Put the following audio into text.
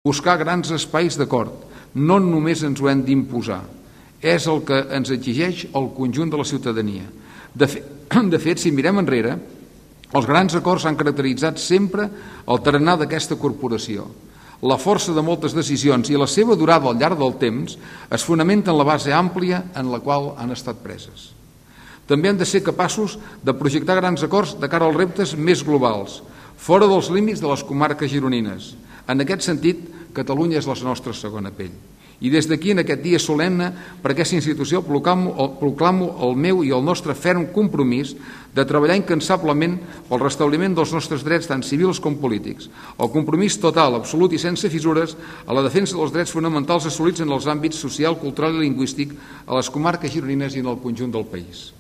buscar grans espais d'acord. No només ens ho hem d'imposar. És el que ens exigeix el conjunt de la ciutadania. De fet, si mirem enrere, els grans acords han caracteritzat sempre el tarannà d'aquesta corporació. La força de moltes decisions i la seva durada al llarg del temps es fonamenta en la base àmplia en la qual han estat preses. També hem de ser capaços de projectar grans acords de cara als reptes més globals, fora dels límits de les comarques gironines. En aquest sentit, Catalunya és la nostra segona pell. I des d'aquí, en aquest dia solemne, per aquesta institució proclamo el meu i el nostre ferm compromís de treballar incansablement pel restabliment dels nostres drets tant civils com polítics, el compromís total, absolut i sense fissures a la defensa dels drets fonamentals assolits en els àmbits social, cultural i lingüístic a les comarques gironines i en el conjunt del país.